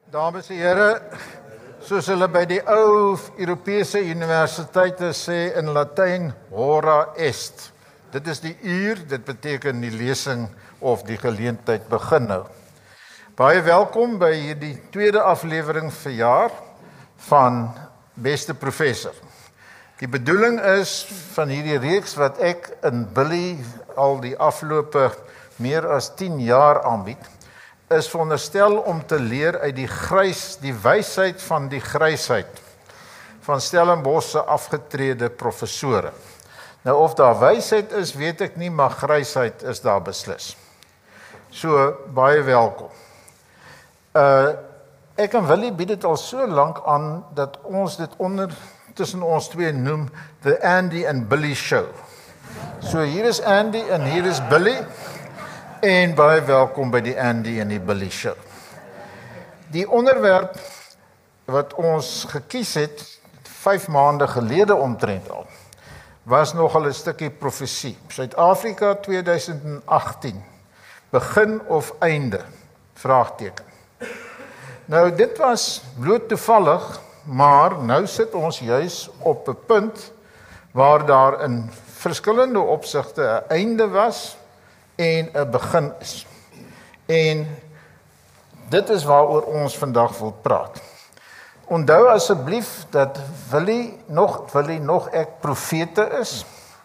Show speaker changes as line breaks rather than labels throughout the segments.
Dames en here, soos hulle by die ou Europese universiteite sê in Latyn, hora est. Dit is die uur, dit beteken die lesing of die geleentheid begin nou. Baie welkom by hierdie tweede aflewering vir jaar van Beste Professor. Die bedoeling is van hierdie reeks wat ek in Billy al die afgelope meer as 10 jaar aanbied, is veronderstel om te leer uit die wysheid van die grysheid van Stellenbosch se afgetrede professore. Nou of daar wysheid is, weet ek nie, maar grysheid is daar beslis. So, baie welkom. Ek en Willie bied dit al so lank aan, dat ons dit tussen ons twee noem, The Andy and Billy Show. So hier is Andy en hier is Billy, en baie welkom by die Andy en die Billy Show. Die onderwerp wat ons gekies het, 5 maande gelede omtrent al, was nogal 'n stukkie profesie. Suid-Afrika 2018, begin of einde? Vraagteken. Nou dit was bloot toevallig, maar nou sit ons juis op 'n punt waar daar in verskillende opsigte 'n einde was en 'n begin is. En dit is waaroor ons vandag wil praat. Onthou asseblief dat Willie nog ek profete is.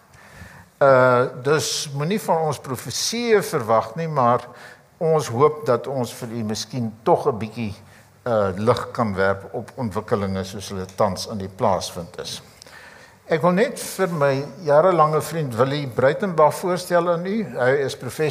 Dus moenie van ons profesieë verwag nie, maar ons hoop dat ons vir u miskien tog 'n bietjie lig kan werp op ontwikkelinge soos hulle tans in die plaasvind is. Ek wil net vir my jarelange vriend Willie Breitenbach voorstel aan u. Hy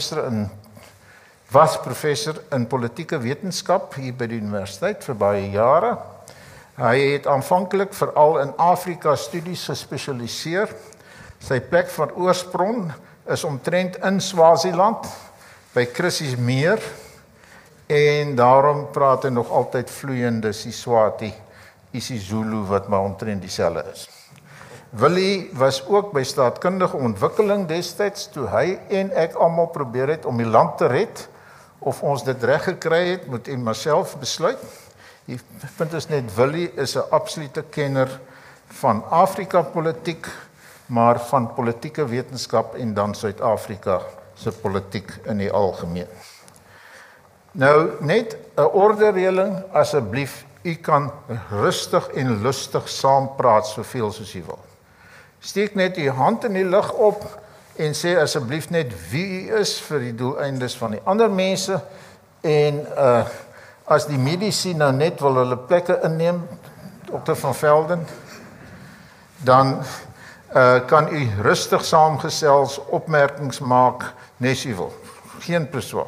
was professor in politieke wetenskap hier by die universiteit vir baie jare. Hy het aanvanklik veral in Afrika studies gespesialiseer. Sy plek van oorsprong is omtrent in Swaziland by Chrysies Meer, en daarom praat hy nog altyd vloeiende Siswati, isiZulu wat maar omtrent dieselfde is. Willie was ook by staatkundige ontwikkeling destyds, toe hy en ek almal probeer het om die land te red. Of ons dit reg gekry het, moet u maar self besluit. Die punt is net, Willie is 'n absolute kenner van Afrika politiek, maar van politieke wetenskap en dan Suid-Afrika se politiek in die algemeen. Nou, net 'n ordereëling asseblief, u kan rustig en lustig saampraat soveel soos u wil. Steek net u hand in die lug op en sê asseblief net wie u is vir die doeleindes van die ander mense, en as die medici nou net wil hulle plekke inneem, Dr. van Velden, dan kan u rustig saamgesels, opmerkings maak, nes u wil. Geen beswaar.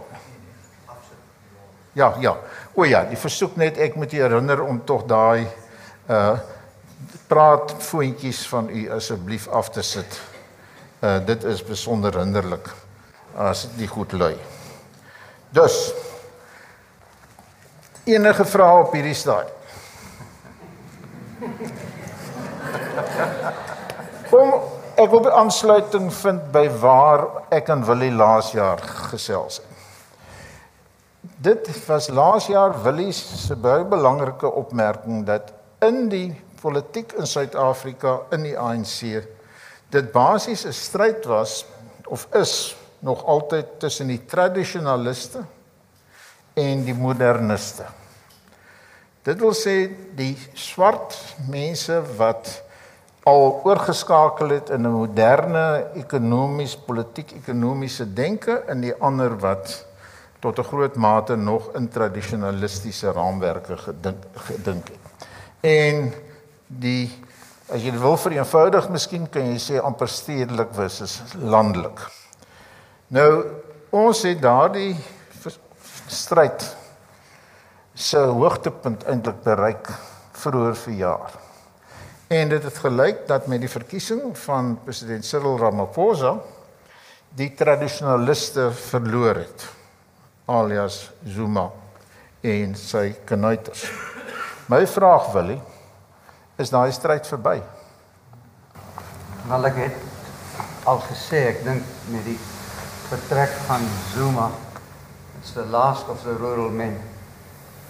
Ja. O ja, die versoek net, ek moet u herinner om tog daai praatvoontjies van u asseblief af te sit. Dit is besonder hinderlik as die goed lui. Dus, enige vrae op hierdie stadium? Ek wil 'n aansluiting vind by waar ek en Willie laas jaar gesels het. Dit was laas jaar Willie se baie belangrike opmerking, dat in die politiek in Suid-Afrika, in die ANC, dit basies 'n stryd was, of is nog altyd tussen die tradisionaliste en die moderniste. Dit wil sê, die swart mense wat al oorgeskakel het in 'n moderne politiek-ekonomiese denke, en die ander wat tot 'n groot mate nog in tradisionalistiese raamwerke gedink het. En as jy wil vereenvoudig, miskien kan jy sê amper stedelik versus landelik. Nou, ons het daardie stryd se hoogtepunt eintlik bereik vroeër verjaar. En dit het gelyk dat met die verkiesing van president Cyril Ramaphosa die tradisionaliste verloor het, alias Zuma en sy knuiters. My vraag, Willie, is daai stryd verby?
Wel, ek het al gesê, ek dink met die vertrek van Zuma, it's the last of the rural men.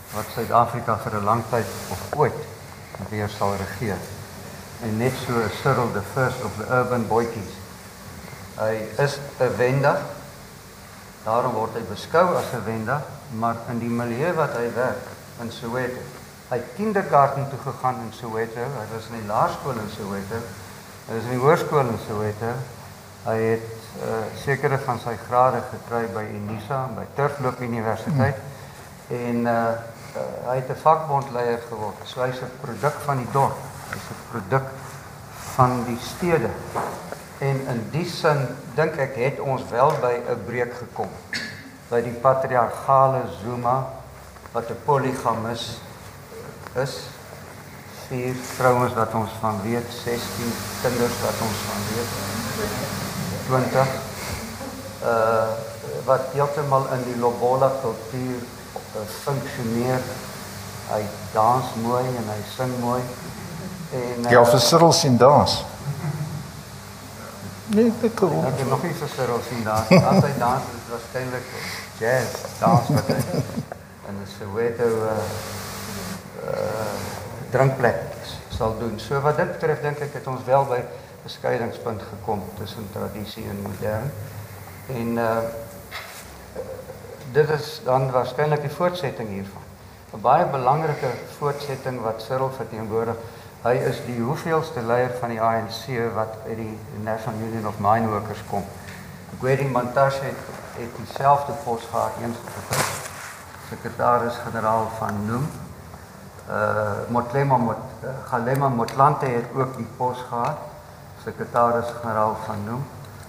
wat Suid-Afrika vir 'n lang tyd of ooit weer sal regeer. En net so is Cyril the First of the Urban Boykies. Hy is 'n Wenda, daarom word hy beskou as 'n Wenda, maar in die milieu wat hy werk in Soweto. Hy het kindergarten toe gegaan in Soweto, hy was in die laerskool in Soweto, hy was in die hoërskool in Soweto, hy het sekere van sy grade gekry by Unisa, by Turfloop Universiteit, en hy het 'n vakbondleier geword, so hy's 'n produk van die dorp, hy's 'n produk van die stede, en in die sin, dink ek, het ons wel by 'n breek gekom, by die patriargale Zuma, wat 'n polygamus is, 4 vrouens wat ons van weet, 16 kinders wat ons van weet, 20, wat heeltemal in die Lobola kultuur funksioneer. Hy dans mooi en hy sing mooi. En
Ja, vir Cyril sien dans. Nee, dit cool.
ek het nog nie vir Cyril sien dans. As hy dans, is waarskynlik jazz dans wat hy in 'n Soweto drinkplek sal doen. So wat dit betref, dink ek het ons wel by 'n skeidingspunt gekom tussen tradisie en modern. En dit is dan waarskynlik die voortsetting hiervan. 'n Baie belangrike voortsetting wat Cyril verteenwoordig. Hy is die hoeveelste leier van die ANC wat uit die National Union of Mine Workers kom. Gwedi Mantashe het dieselfde pos gehad eens gekry. Sekretaris-generaal van NUM. Galema Motlanthe het ook die pos gehad. Sekretaris-generaal van NUM.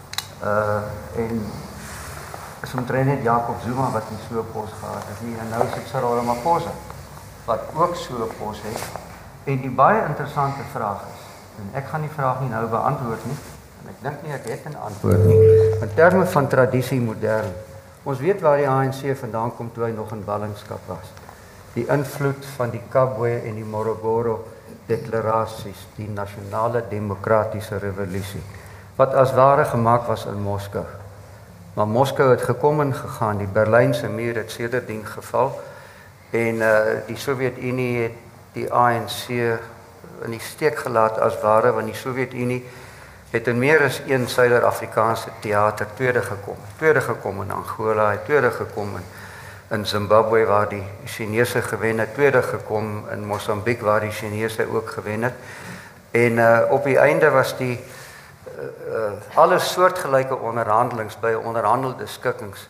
En is omtrent net Jacob Zuma wat nie so 'n pos gehad het nie. En nou is dit Cyril Ramaphosa wat ook so 'n pos het. En die baie interessante vraag is, en ek gaan die vraag nie nou beantwoord nie, en ek dink nie ek het 'n antwoord nie, in terme van tradisie modern. Ons weet waar die ANC vandaan kom toe hy nog in ballingskap was. Die invloed van die Kabwe en die Morogoro deklarasies, die nasionale demokratiese revolusie, wat as ware gemaak was in Moskou. Maar Moskou het gekom en gegaan, die Berlynse muur het sedertdien geval, en die Sowjetunie het die ANC in die steek gelaat as ware, want die Sowjetunie het in meer as een Suider-Afrikaanse teater tweede gekom in Angola, het tweede gekom in Zimbabwe waar die Chinese gewen het, tweede gekom in Mosambiek waar die Chinese ook gewen het. En op die einde was die alle soortgelyke onderhandelings by onderhandelde skikkings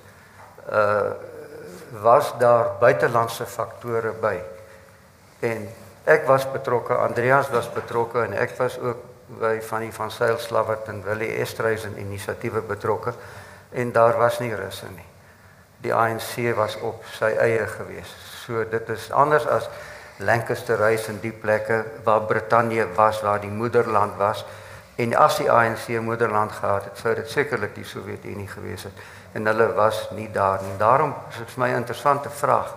was daar buitelandse faktore by. En ek was betrokke, Andreas was betrokke en ek was ook by van Sail Slabbert en Willie Estreisen inisiatiewe betrokke en daar was nie russe nie. Die ANC was op sy eie gewees. So dit is anders as Lancaster House en die plekke waar Brittanje was, waar die moederland was. En as die ANC moederland gehad het, sou dit sekerlik die Sowjetunie gewees het. En hulle was nie daar nie. Daarom is dit vir my 'n interessante vraag.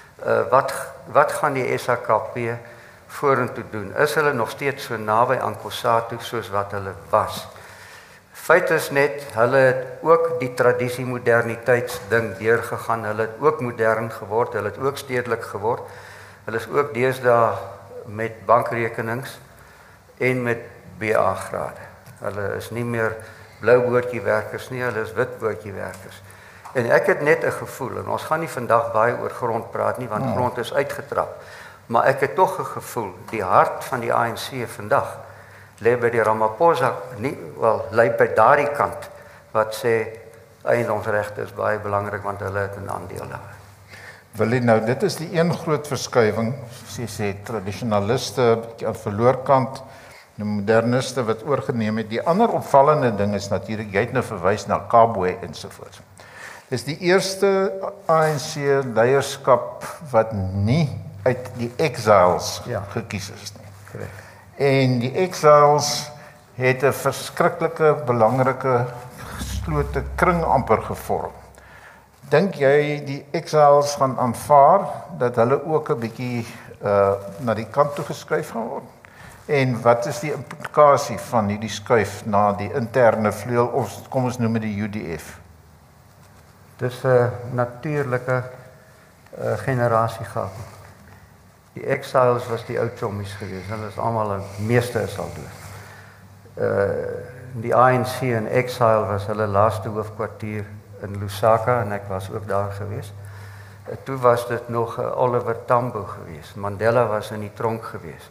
Wat gaan die SHKP vorentoe doen? Is hulle nog steeds so naby aan COSATU soos wat hulle was? Feit is net, hulle het ook die tradisie-moderniteitsding deurgegaan. Hulle het ook modern geword, hulle het ook stedelik geword. Hulle is ook deesdae met bankrekenings en met BA-grade. Hulle is nie meer blou bootjiewerkers nie, hulle is wit bootjiewerkers. En ek het net 'n gevoel, en ons gaan nie vandag baie oor grond praat nie, want grond is uitgetrap. Maar ek het tog 'n gevoel, die hart van die ANC vandag lê by die Ramaphosa, lê by daardie kant, wat sê, eiendomsregte is baie belangrik, want hulle het 'n aandeel daar.
Willie, nou dit is die een groot verskywing, soos jy sê, tradisionaliste aan verloorkant, die moderniste wat oorgeneem het. Die ander opvallende ding is natuurlik, jy het nou verwys na Kabwe ensovoorts. Dis die eerste ANC leierskap wat nie uit die exiles gekies is nie.
Correct.
En die exiles het 'n verskriklike belangrike geslote kring amper gevorm. Dink jy die exiles gaan aanvaar dat hulle ook 'n bietjie na die kant toe geskuif gaan word? En wat is die implikasie van hierdie skuif na die interne vleuel, of kom ons noem dit die UDF?
Dis 'n natuurlike generasiegap. Die exiles was die ou chommies geweest. Hulle is almal, meeste is al dood. Die ANC in exile was hulle laaste hoofkwartier in Lusaka en ek was ook daar geweest. Toe was dit nog Oliver Tambo geweest. Mandela was in die tronk geweest.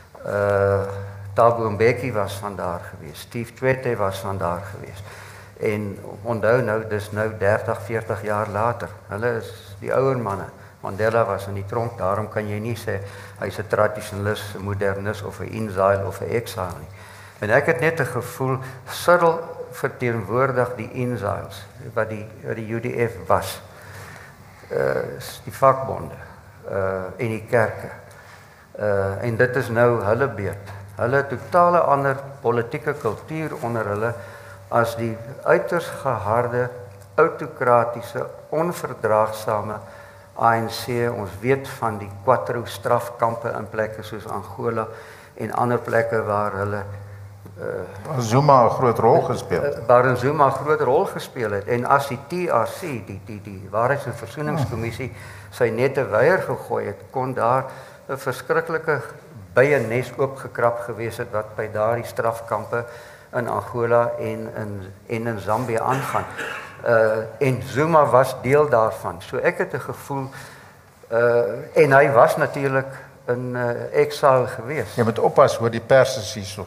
Thabo Mbeki was van daar geweest. Steve Tshwete was van daar geweest. En onthou nou, dis nou 30, 40 jaar later. Hulle is die ouer manne. Mandela was in die tronk, daarom kan jy nie sê hy's 'n tradisionalis, 'n modernis of 'n exile of 'n exile nie. En ek het net 'n gevoel Cyril verteenwoordig die exiles wat die UDF was. Die vakbonde en die kerke. En dit is nou hulle beurt. Hulle totale ander politieke kultuur onder hulle as die uiters geharde, autokratiese, onverdraagsame ANC. Ons weet van die Quatro strafkampe in plekke soos Angola en ander plekke waar hulle
Zuma 'n groot rol gespeel.
Waar Zuma 'n groot rol gespeel het. En as die TRC, die Waarheids- en Versoeningskommissie sy nette weier gegooi het, kon daar 'n verskriklike byenes oopgekrap gewees het wat by daardie strafkampe in Angola en in Zambië aangaan. En Zuma was deel daarvan. So ek het 'n gevoel en hy was natuurlik in exile gewees.
Jy moet oppas oor die pers is hierso.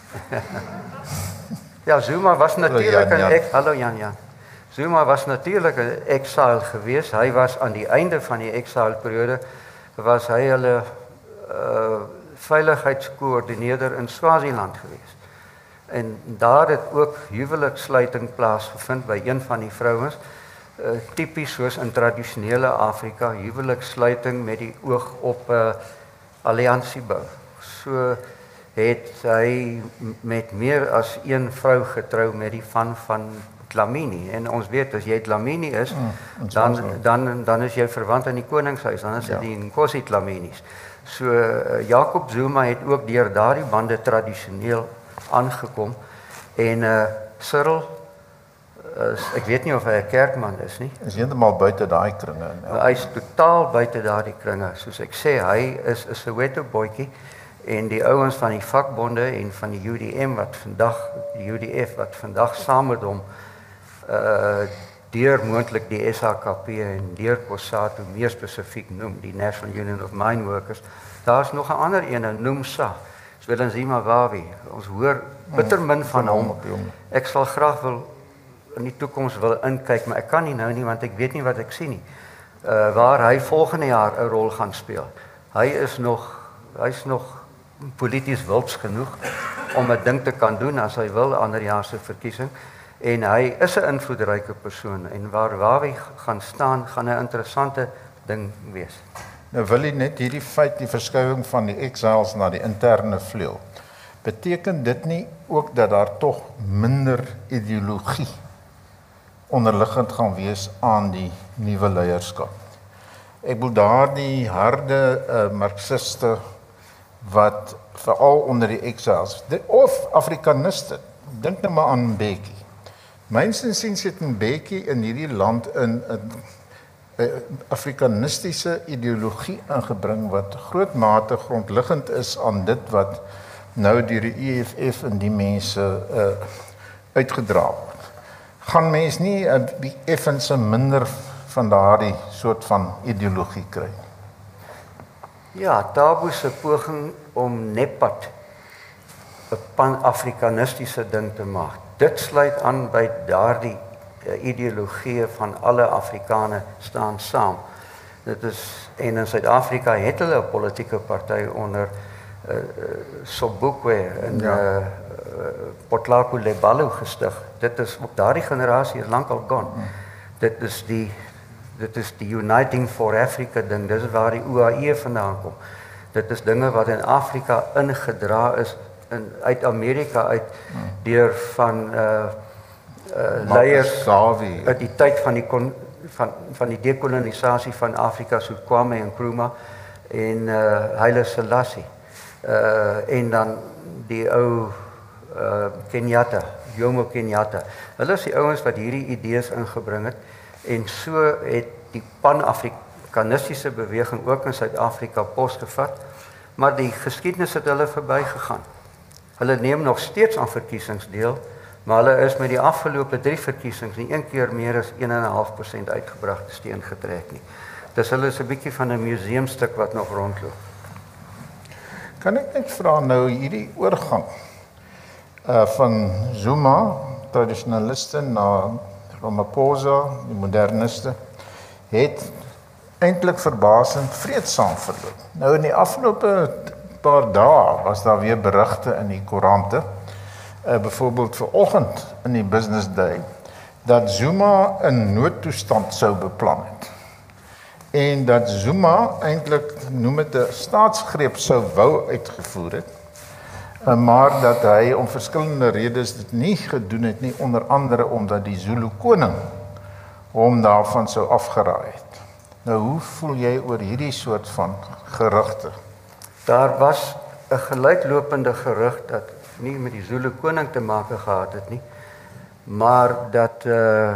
Ja, Zuma was natuurlik
Jan.
Hallo Jan. Zuma was natuurlik 'n exile gewees. Hy was aan die einde van die exile periode was hy hulle veiligheidskoördineerder in Swaziland gewees. En daar het ook huwelikssluiting plaasgevind by een van die vrouens, tipies soos in tradisionele Afrika, huwelikssluiting met die oog op alliansiebou. So het hy met meer as een vrou getrou met die van Dlamini. En ons weet as jy Dlamini is, dan is jy verwant aan die koningshuis, dan is dit die Nkosi Dlaminis. So Jacob Zuma het ook deur daardie bande tradisioneel aangekom en Cyril ek weet nie of hy 'n kerkman is nie.
Is heeltemal buite daai kringe.
Hy is totaal buite daardie kringe. Soos ek sê, hy is 'n Soweto boetjie en die ouens van die vakbonde en van die UDF wat vandag saam met hom deur moontlik die SHKP en deur COSATU meer spesifiek noem, die National Union of Mine Workers. Daar's nog 'n ander ene, NUMSA, Zwelinzima Wawi. Ons hoor bitter min van hom. Ek sal graag in die toekoms wil inkyk, maar ek kan nie nou nie want ek weet nie wat ek sien nie. Waar hy volgende jaar 'n rol gaan speel. Hy's nog polities wilds genoeg om 'n ding te kan doen as hy wil ander jaar se verkiesing. En hy is 'n invloedryke persoon en waar Wawi gaan staan, gaan 'n interessante ding wees.
Nou wil jy net hierdie feit, die verskuiwing van die exiles na die interne vleuel. Beteken dit nie ook dat daar tog minder ideologie onderliggend gaan wees aan die nuwe leierskap? Ek bedoel daardie harde marxiste wat veral onder die exiles of Afrikaniste, dink net maar aan Mbeki. Myns insiens het Mbeki in hierdie land in 'n Afrikanistiese ideologie ingebring wat groot mate grondliggend is aan dit wat nou deur die EFF en die mense uitgedra word. Gaan mens nie 'n effens minder van daardie soort van ideologie kry?
Ja, Thabo se poging om NEPAD 'n pan-Afrikanistiese ding te maak. Dit sluit aan by daardie ideologie van alle Afrikane staan saam. Dit is en in Suid-Afrika het hulle 'n politieke party onder Sobukwe en Potlako Lebalu gestig. Dit is ook daardie generasie is lankal gone. Dit is die Uniting for Africa ding. Dis waar die UAE vandaan kom. Dit is dinge wat in Afrika ingedra is uit Amerika uit deur van leiers uit die tyd van die dekolonisasie van Afrika so Kwame Nkrumah en Haile Selassie. En dan die ou Kenyatta, Jomo Kenyatta. Hulle is die ouens wat hierdie idees ingebring het en so het die franciskanistiese beweging ook in Suid-Afrika posgevat, maar die geskiedenis het hulle verbygegaan. Hulle neem nog steeds aan verkiesings deel, maar hulle is met die afgelope 3 verkiesings nie een keer meer as 1,5% uitgebragte steen getrek nie. Dus hulle is 'n bietjie van 'n museumstuk wat nog rondloop.
Kan ek net vra nou hierdie oorgang van Zuma, tradisionaliste, na Ramaphosa, die moderniste, het eintlik verbasend vreedsaam verloop. Nou in die afgelope paar dae was daar weer berigte in die koerante, byvoorbeeld vanoggend in die Business Day, dat Zuma 'n noodtoestand sou beplan het. En dat Zuma eintlik, noem het 'n staatsgreep sou wou uitgevoer het, maar dat hy om verskillende redes dit nie gedoen het nie, onder andere omdat die Zulu koning hom daarvan sou afgeraai het. Nou, hoe voel jy oor hierdie soort van gerugte?
Daar was 'n gelyklopende gerug dat nie met die Zulu koning te maak gehad het nie, maar dat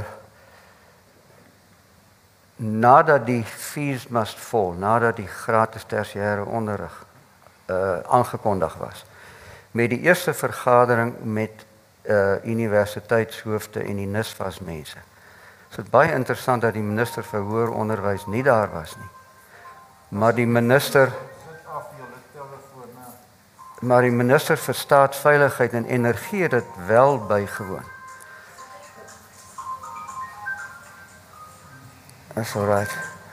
nadat die fees must fall, nadat die gratis tersiêre onderrig aangekondig was, met die eerste vergadering met universiteitshoofde en die NSFAS mense. Dit is baie interessant dat die minister vir hoër onderwys nie daar was nie. Maar die minister vir staatsveiligheid en energie het dit wel bygewoon. That's all right.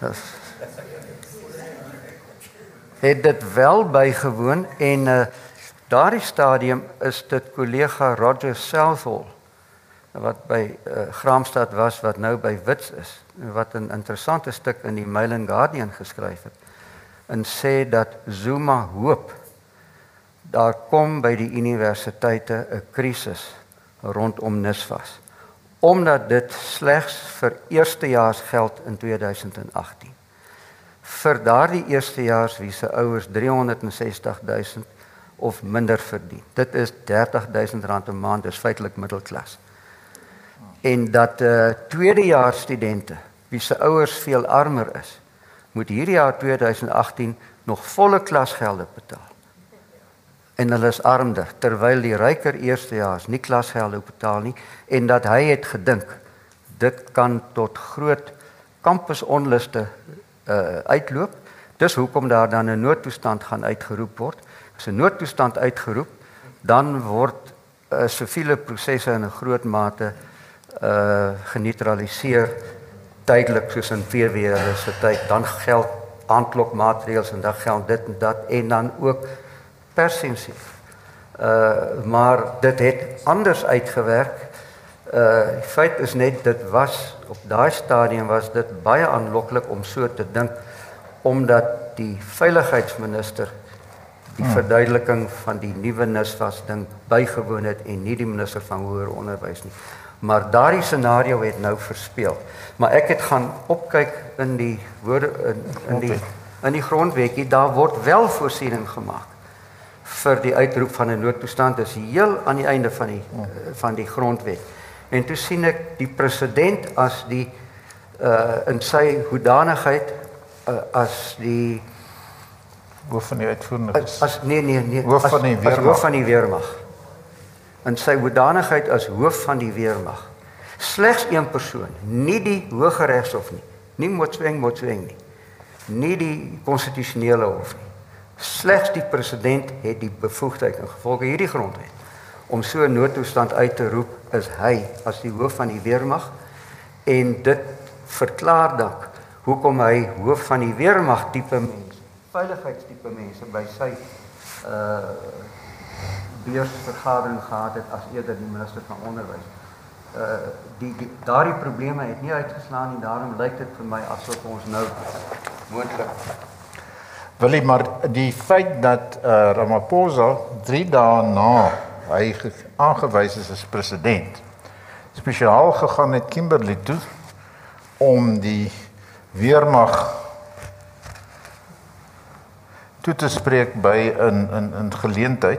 Het dit wel bygewoon en daardie stadium is dit kollega Roger Southall wat by Graamsstad was, wat nou by Wits is, wat 'n interessante stuk in die Mail and Guardian geskryf het, en sê dat Zuma hoop daar kom by die universiteite 'n krisis rondom NSFAS, omdat dit slegs vir eerstejaars geld in 2018. Vir daardie eerstejaars wie se ouers 360.000 of minder verdien. Dit is R30.000 'n maand, dis feitelik middelklas. En dat tweedejaars studente wie se ouers veel armer is, moet hierdie jaar 2018 nog volle klasgelde betaal. En hulle is armer, terwyl die ryker eerstejaars nie klasgelde betaal nie, en dat hy het gedink dit kan tot groot kampusonluste uitloop. Dis hoekom daar dan 'n noodtoestand gaan uitgeroep word. As 'n noodtoestand uitgeroep, dan word siviele prosesse in 'n groot mate geneutraliseer tydelik, soos in VW se tyd. Dan geld aanklokmaatreëls en dan geld dit en dat, en dan ook persensief. Maar dit het anders uitgewerk. Die feit is net, dit was op daai stadium was dit baie aanloklik om so te dink, omdat die veiligheidsminister die verduideliking van die nuwe NSFAS ding bygewoon het en nie die minister van hoër onderwys nie. Maar daardie scenario het nou verspeel. Maar ek het gaan opkyk in die woorde in die grondwetjie, daar word wel voorsiening gemaak vir die uitroep van 'n noodtoestand. Dis heel aan die einde van die grondwet. En toe sien ek die president as die in sy hoedanigheid as die
hoof van die uitvoerende
hoof van die weermag. In sy hoedanigheid as hoof van die weermag. Slegs een persoon, nie die Hooggeregshof nie Motsoeng nie, nie die konstitusionele hof nie. Slegs die president het die bevoegdheid in gevolge hierdie grondwet om so 'n noodtoestand uit te roep, is hy as die hoof van die weermag, en dit verklaar dan hoekom hy hoof van die weermag tipe mense, veiligheidstipe mense by sy beursvergadering gehad het as eerder die minister van onderwys. Daardie probleme het nie uitgeslaan nie, daarom lyk dit vir my asof ons nou moontlik.
Willie, maar die feit dat Ramaphosa 3 dae na hy aangewys is as president, spesiaal gegaan het Kimberley toe om die weermag toe te spreek by 'n geleentheid.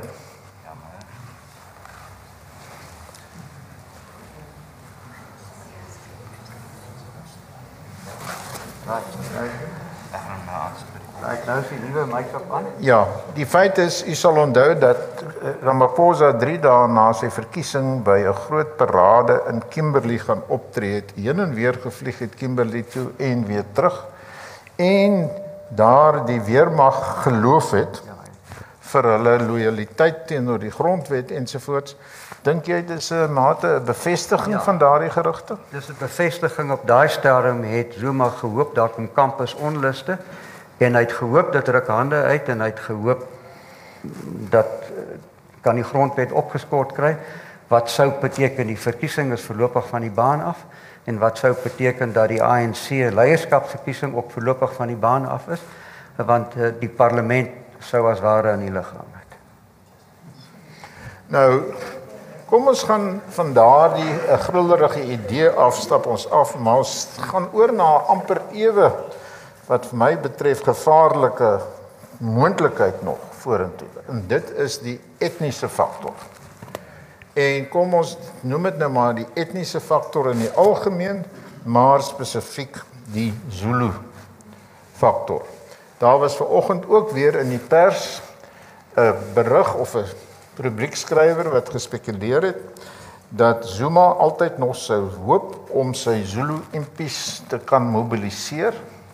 Ja, die feit is, u sal onthou dat Ramaphosa 3 dae na sy verkiesing by 'n groot parade in Kimberley gaan optree het, heen en weer gevlieg het Kimberley toe en weer terug, en daar die weermag geloof het vir hulle lojaliteit teenoor die grondwet ensovoorts. Dink jy dis 'n mate 'n bevestiging van daardie gerugte?
Dis 'n bevestiging. Op daai stadium het Zuma gehoop daar kom kampusonluste en hy het gehoop dit ruk hande uit en hy het gehoop dat kan die grondwet opgeskort kry, wat sou beteken die verkiesing is voorlopig van die baan af en wat sou beteken dat die ANC leierskapsverkiesing ook voorlopig van die baan af is, want die parlement sou as ware in die lug hang het.
Nou, kom ons gaan van daardie grullerige idee afstap ons af, maar ons gaan oor na amper ewe wat vir my betref gevaarlike moontlikheid nog vorentoe. En dit is die etniese faktor. En kom ons noem dit nou maar die etniese faktor in die algemeen, maar spesifiek die Zulu faktor. Daar was vanoggend ook weer in die pers 'n berig of 'n rubriekskrywer wat gespekuleer het dat Zuma altyd nog sou hoop om sy Zulu impies te kan mobiliseer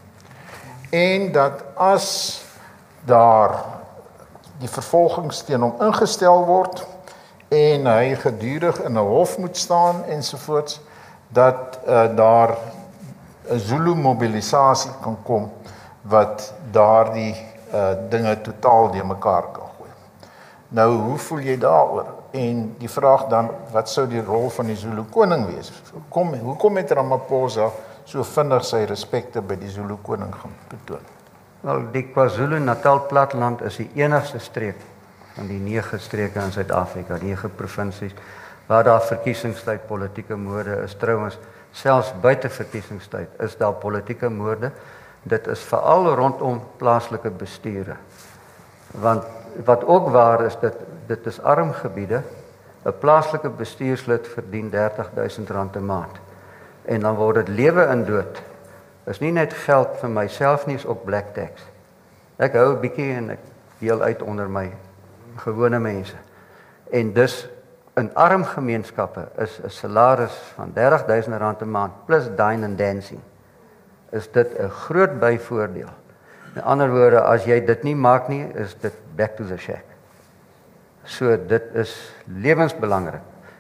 en dat as daar die vervolgings teen hom ingestel word en hy gedurig in 'n hof moet staan ensovoorts, dat daar 'n Zulu mobilisasie kan kom wat daardie dinge totaal de mekaar kan gooi. Nou, hoe voel jy daaroor? En die vraag dan, wat sou die rol van die Zulu koning wees? Hoekom het Ramaphosa so vinnig sy respekte by die Zulu koning gaan betoon?
Wel, die KwaZulu-Natal platteland is die enigste streek van die 9 streke in Suid-Afrika, 9 provinsies, waar daar verkiesingstyd politieke moorde is. Trouwens, selfs buite verkiesingstyd is daar politieke moorde. Dit is veral rondom plaaslike bestuure. Want wat ook waar is, dit is arm gebiede. 'n Plaaslike bestuurslid verdien R30.000 'n maand. En dan word dit lewe in dood. Is nie net geld vir myself nie, is ook black tax. Ek hou 'n bietjie en ek deel uit onder my gewone mense. En dus in arm gemeenskappe is 'n salaris van R30.000 'n maand plus dine and dancing. Is dit 'n groot byvoordeel. Met ander woorde, as jy dit nie maak nie, is dit back to the shack. So dit is lewensbelangrik.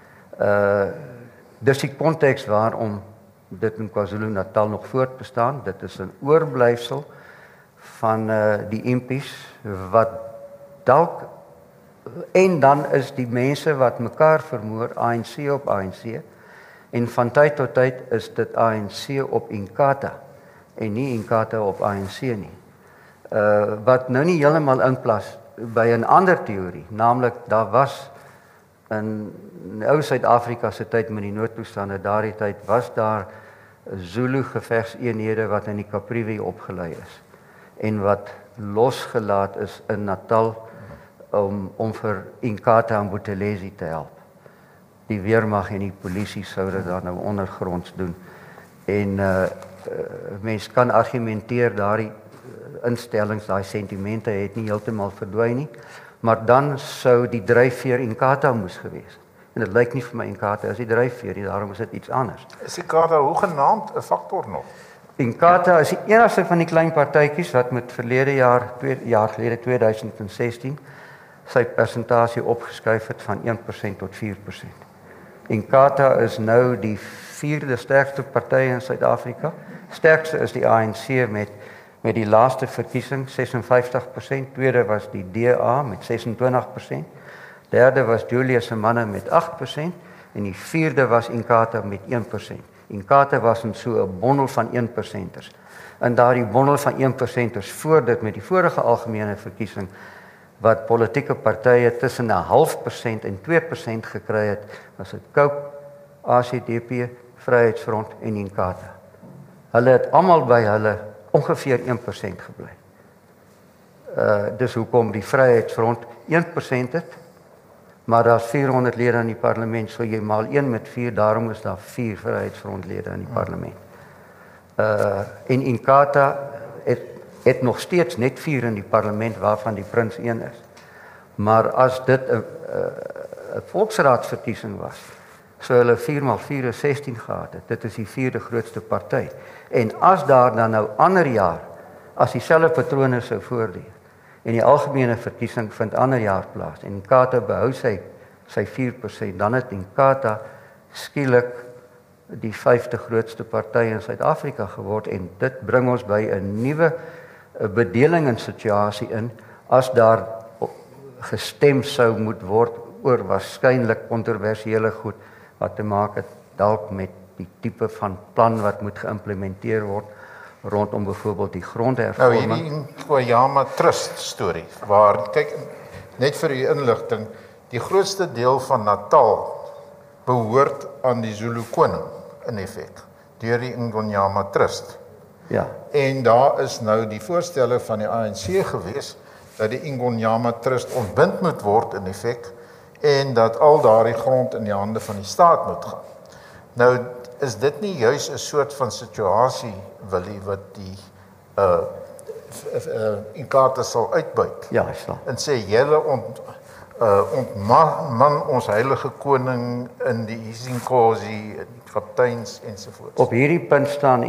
Dis die konteks waarom dit in KwaZulu-Natal nog voortbestaan. Dit is 'n oorblyfsel van die impies wat dalk, en dan is die mense wat mekaar vermoor, ANC op ANC, en van tyd tot tyd is dit ANC op Inkatha en nie Inkatha op ANC nie. Wat nou nie heeltemal inplas by 'n ander teorie, naamlik daar was in ou Suid-Afrika se tyd met die noodtoestande, daardie tyd was daar Zulu gevegseenhede wat in die Caprivi opgelei is en wat losgelaat is in Natal om vir Inkatha en Buthelezi te help. Die weermag en die polisie sou dit daar nou ondergronds doen. En mens kan argumenteer daardie instellings, daai sentimente het nie heeltemal verdwyn nie, maar dan sou die dryfveer Inkatha moes gewees. En dit lyk nie vir my Inkatha is die dryfveer nie, daarom is dit iets anders.
Is Inkatha hoegenaamd 'n faktor nog?
Inkatha is die enigste van die klein partytjies wat met verlede jaar, 2 jaar gelede 2016, sy persentasie opgeskuif het van 1% tot 4%. Inkatha is nou die 4de sterkste party in Suid-Afrika. Sterkste is die ANC met die laaste verkiesing 56%, tweede was die DA met 26%, derde was Julius se manne met 8% en die vierde was Inkatha met 1%. Inkatha was in so 'n bondel van 1%ers. In daardie bondel van 1%ers voor dit met die vorige algemene verkiesing wat politieke partye tussen 0.5% en 2% gekry het, was dit COPE, ACDP, Vryheidsfront en Inkatha. Hulle het almal by hulle ongeveer 1% gebly. Dis hoekom die Vryheidsfront 1% het, maar daar's 400 lede in die parlement, so jy maal 1 met 4, daarom is daar 4 Vryheidsfrontlede in die parlement. En Inkatha het het nog steeds net 4 in die parlement waarvan die prins 1 is. Maar as dit 'n volksraadsverkiesing was, sou hulle 4x4 is 16 gehad het. Dit is die 4de grootste party. En as daar dan nou ander jaar, as dieselfde patrone sou voortduur, en die algemene verkiesing vind ander jaar plaas, en Inkatha behou sy 4%, dan het Inkatha skielik die 5de grootste party in Suid-Afrika geword, en dit bring ons by 'n nuwe bedeling en situasie in, as daar gestem sou moet word oor waarskynlik kontroversiële goed, wat te maak het dalk met die tipe van plan wat moet geïmplementeer word, rondom byvoorbeeld die grondhervorming.
Nou hierdie Ingonyama Trust storie, waar, kyk, net vir u inligting, die grootste deel van Natal behoort aan die Zulu koning, in effek, deur die Ingonyama Trust.
Ja.
En daar is nou die voorstelle van die ANC gewees, dat die Ingonyama Trust ontbind moet word, in effek, en dat al daardie grond in die hande van die staat moet gaan. Nou, is dit nie juis 'n soort van situasie, Willie, wat die Inkatha sal uitbuit?
Ja, is wel.
En sê, julle ontman ons heilige koning in die isiNkosi, kapteins ensovoorts.
Op hierdie punt staan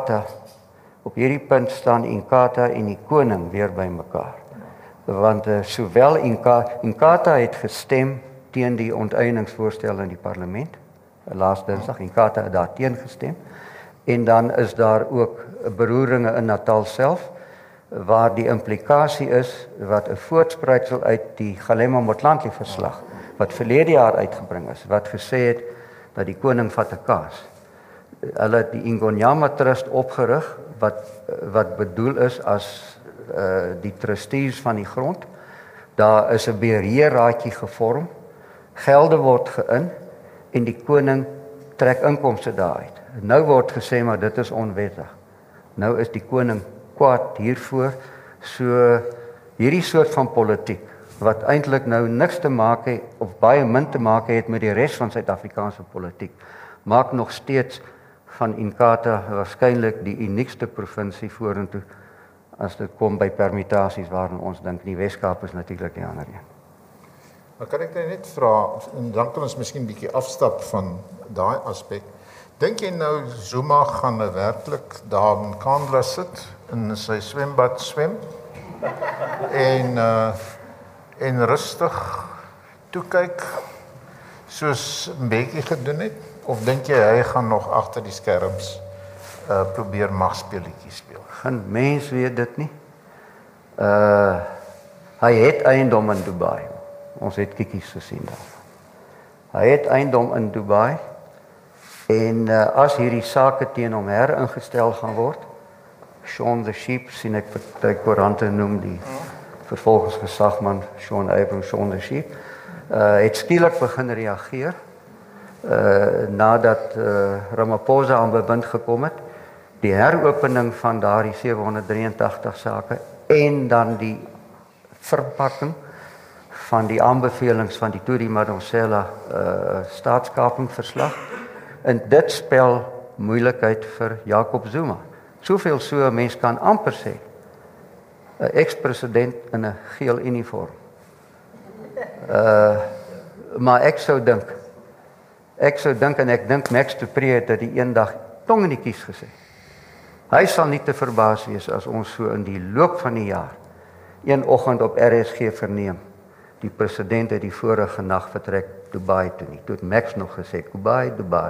Inkatha en die koning weer by mekaar. Want sowel Inkatha het gestem teen die onteieningsvoorstel in die parlement, laas Dinsdag, Inkatha het daar teen gestem, en dan is daar ook beroeringe in Natal self, waar die implikasie is, wat 'n voortspruitsel uit die Galema Motlanthe verslag, wat verlede jaar uitgebring is, wat gesê het, dat die koning vat 'n kaas. Hulle het die Ingonyama Trust opgerig, wat bedoel is as die trustees van die grond. Daar is 'n beheerraadjie gevorm, gelde word geïn, en die koning trek inkomste daaruit. Nou word gesê, maar dit is onwettig. Nou is die koning kwaad hiervoor, so hierdie soort van politiek, wat eintlik nou niks te maak het, of baie min te maak het met die res van Suid-Afrikaanse politiek, maak nog steeds van Inkatha waarskynlik die uniekste provinsie vorentoe, as dit kom by permutasies waarin ons dink, die Weskaap is natuurlik die ander een.
Maar kan ek net vra, en dan kan ons miskien 'n bietjie afstap van daai aspek. Dink jy nou Zuma gaan werklik daar in Kandla sit, in sy swembad swem, en rustig toekyk, soos Mbeki gedoen het? Of dink jy hy gaan nog agter die skerms probeer magspeletjies speel?
Geen mens weet dit nie. Hy het eiendom in Dubai. Ons het kikkies gesien daar. Hy het eiendom in Dubai, en as hierdie sake teen hom heringestel gaan word, Shaun the Sheep, sien ek die koerante noem die vervolgingsgesagman Shaun Abraham, Shaun the Sheep, het skielik begin reageer, nadat Ramaphosa aan bewind gekom het, die heropening van daardie 783 sake, en dan die verpakking van die aanbevelings van die Tuli Madonsela staatskapingverslag, en dit spel moeilikheid vir Jacob Zuma. Soveel so 'n mens kan amper sê, 'n ex-president in 'n geel uniform. Maar ek sou dink, en ek dink Max du Preez het dit die eendag tong in die kies gesê. Hy sal nie te verbaas wees as ons so in die loop van die jaar, een oggend op RSG verneem, die president het die vorige nag vertrek Dubai toe nie. Toe het Max nog gesê, Dubai.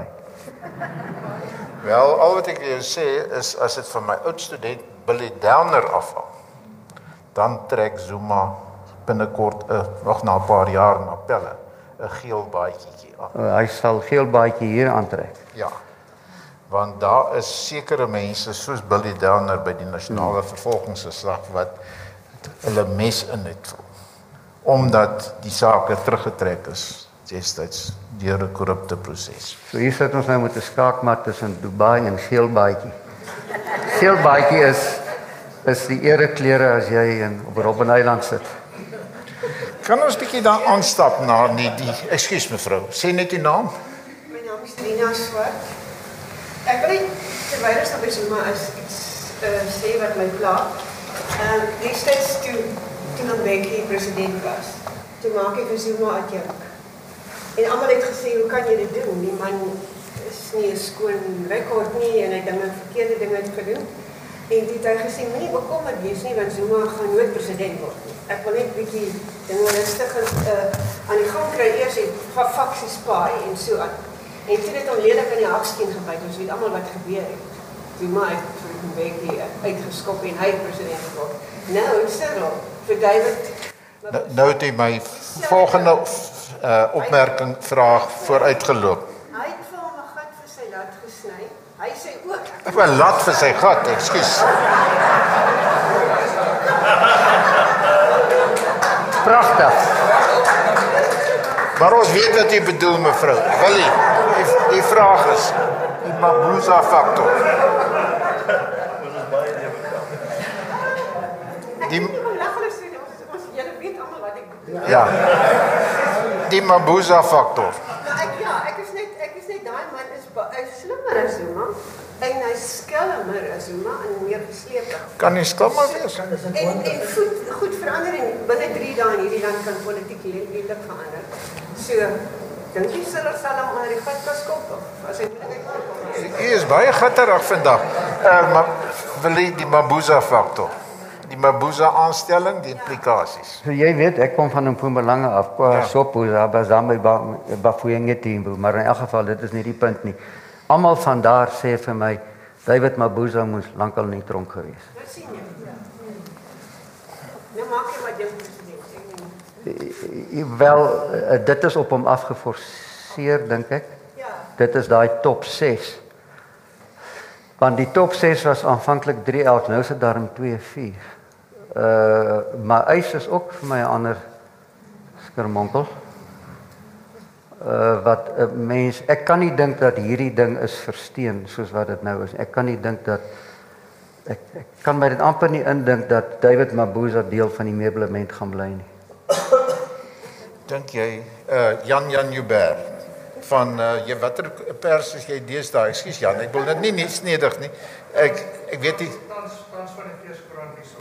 Wel, al wat ek jou sê is, as dit van my oud student Billy Downer afhang, dan trek Zuma binnekort, nog na 'n paar jaar na Pelle, 'n geel baadjie af.
Hy sal geel baadjie hier aantrek.
Ja, want daar is sekere mense soos Billy Downer by die nasionale vervolgingsgesag wat hulle mes in het, omdat die sake teruggetrek is destyds deur 'n korrupte proses.
So hier sit ons nou met 'n skaakmat tussen Dubai en geel baadjie. Geel baadjie is die ereklere as jy op Robben Island sit.
Kan ons bietjie daar aanstap na ekskuus mevrou, sê net die naam.
My naam is Lina Swart. Ek wil net terwyl ons by Zuma is iets sê wat my pla. Destijds toen Mbeki president was, toe maak hy vir Zuma adjunk. En almal het gesê, hoe kan jy dit doen? Die man is nie 'n skoon rekord nie en hy het verkeerde dinge gedoen. En die het hy gesê, moenie bekommerd wees nie, want Zuma gaan nooit president word nie. Ek wil net 'n bietjie dinge rustig aan die gang kry, eers het faksies spaai en so aan. En toe het hom lelik in die hakskeen gebyt, ons weet almal wat gebeur het. Zuma het vir Mbeki uitgeskop en hy president geword. Nou, Cyril, vir David...
Nou het hy my volgende opmerking vraag vooruitgeloop.
Hy het vir hom 'n gat vir sy lat gesny. Hy sê ook...
Ek wil lat vir sy gat, ekskuus.
Pragtig.
Maar ons weet wat jy bedoel, mevrou. Willie, die vraag is, die Mabuza faktor. Ja. Die Mabuza faktor.
Ek is net daai man is slimmer as Zuma en hy skelmer as Zuma en meer geslepen.
Kan nie skelmer wees.
En goed verander en binne 3 dae in hierdie land kan politiek lelik verander. So, dink jy sal hom aan die gat kan skop of as hy
Hy is baie gatterig vandag. Maar wil jy die Mabuza faktor? Die Mabuza aanstelling, die implikasies.
So jy weet, ek kom van Mpumalanga af, kwa Sopuza, Bazambe, Bafuyenge Timbu, maar in elk geval, dit is nie die punt nie. Almal van daar sê vir my, David Mabuza moes lankal in die tronk gewees.
Dat sien jy. Nou maak jy wat jy president.
Wel, dit is op hom afgeforceer, dink ek.
Ja.
Dit is daai top 6. Want die top 6 was aanvanklik 3-11, nou is dit daarom 2-4. Maar eis is ook vir my 'n ander skermonkel. Wat 'n mens, ek kan nie dink dat hierdie ding is versteen soos wat dit nou is. Ek kan nie dink dat ek kan my dit amper nie indink dat David Mabuza deel van die meublement gaan bly nie.
Dink jy Jan Joubert van watter pers is jy deesdae? Ekskuus Jan, ek wil dit nie snedig nie. Ek weet nie
tans van die Feeskoerant hierso.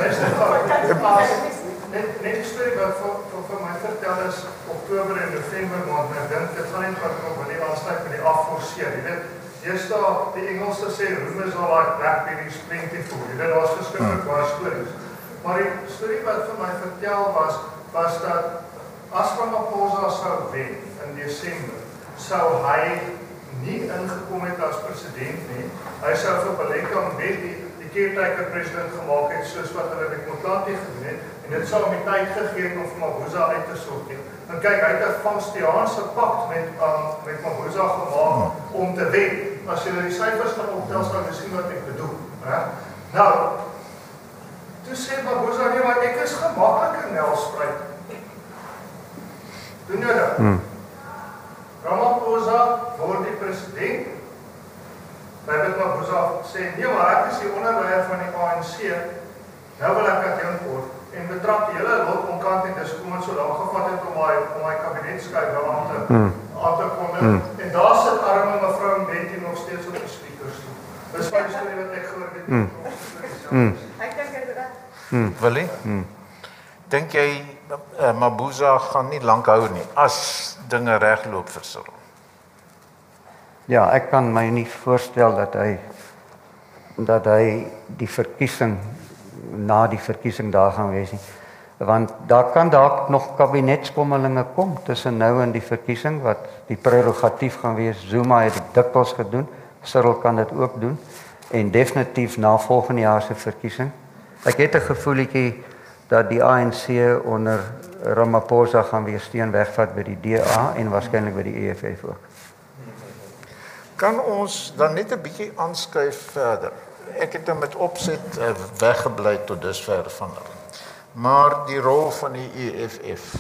Net 'n storie wat vir my vertel is Oktober en November maand, maar ek dink dit gaan nie wat op die aansluit met die afforceer. Jy weet, hier staan die Engelse sê room is all like blackberries plentiful. Jy weet, daar's verskriklik baie stories. Maar die storie wat vir my vertel was dat as Ramaphosa sou wen in Desember, sou hy nie ingekom het as president nie. Hy sou vir Baleka Mbeki die caretaker president gemaak het soos wat hulle met Motlanthe gedoen het en dit sou hom die tyd gegee het om vir Mabuza uit te sorteer. En kyk, hy het 'n Vanstiaanse pakt met Mabuza gemaak om te wen. As jy die syfers gaan optel, sal jy sien wat ek bedoel, hè? Nou, toe sê Mabuza nee, maar ek is gemaklik in Nelspruit. Doen jy dit? Ramaphosa word die president. David Mabuza sê, nee, maar ek is die onderleier van die ANC. Nou wil ek adjunk word. En betrap die hele lot omkant en dis kom het so lank gevat het om my kabinetskuif aan te kom. En daar sit arme mevrou Mbeki nog steeds op die speakers toe. Dis van die storie wat ek gehoor het.
Ek dink inderdaad.
Willie? Dink jy Mabuza gaan nie lank hou nie as dinge regloop vir Cyril?
Ja, ek kan my nie voorstel dat hy die verkiesing na die verkiesing daar gaan wees nie. Want daar kan dalk nog kabinetskommelinge kom tussen nou en die verkiesing wat die prerogatief gaan wees. Zuma het dit dikwels gedoen, Cyril kan dit ook doen en definitief na volgende jaar se verkiesing. Ek het 'n gevoelletjie dat die ANC onder Ramaphosa gaan weer steen wegvat by die DA en waarskynlik by die EFF ook.
Kan ons dan net 'n bietjie aanskuif verder? Ek het met opset weggebly tot dusver van hulle. Maar die rol van die EFF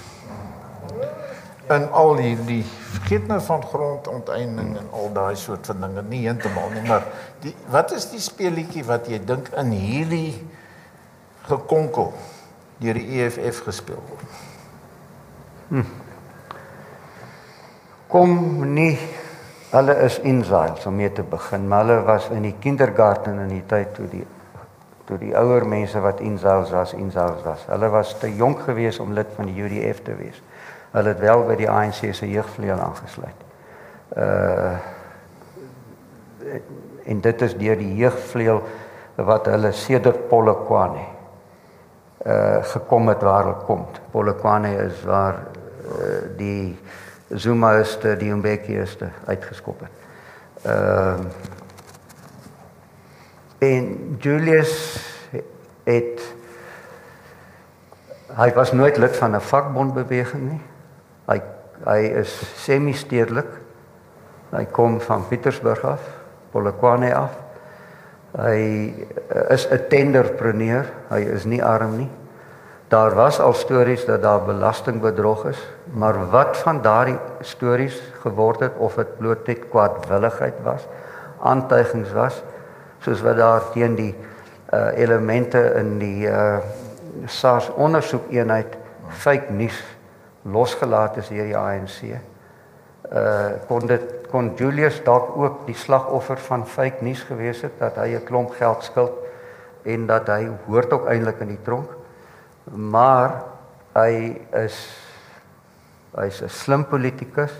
in al hierdie vergeet nou van grondonteiening en al daai soort van dinge nie heeltemal nie, maar wat is die speletjie wat jy dink in hierdie gekonkel deur die EFF gespeel word?
Kom nie, hulle is exiles om mee te begin, maar hulle was in die kindergarten in die tyd toe die toe die ouer mense wat insaals was. Hulle was te jonk geweest om lid van die UDF te wees. Hulle het wel by die ANC se jeugvleuel aangesluit. En dit is deur die jeugvleuel wat hulle sedert Polokwane gekom het waar hulle kom. Polokwane is waar die Zuma-iste, die Mbeki-iste uitgeskop het. En Julius hy was nooit lid van 'n vakbondbeweging nie. Hy is semi-stedelik. Hy kom van Pietersburg af, Polokwane af. Hy is 'n tenderpreneur, hy is nie arm nie. Daar was al stories dat daar belastingbedrog is, maar wat van daardie stories geword het, of dit bloot net kwaadwilligheid was, aantuigings was, soos wat daar teen die elemente in die SARS ondersoekeenheid fake nuus losgelaat is deur die ANC. Kon Julius dalk ook die slagoffer van fake nuus gewees het, dat hy 'n klomp geld skuld en dat hy hoort ook eintlik in die tronk. Maar hy's 'n slim politikus.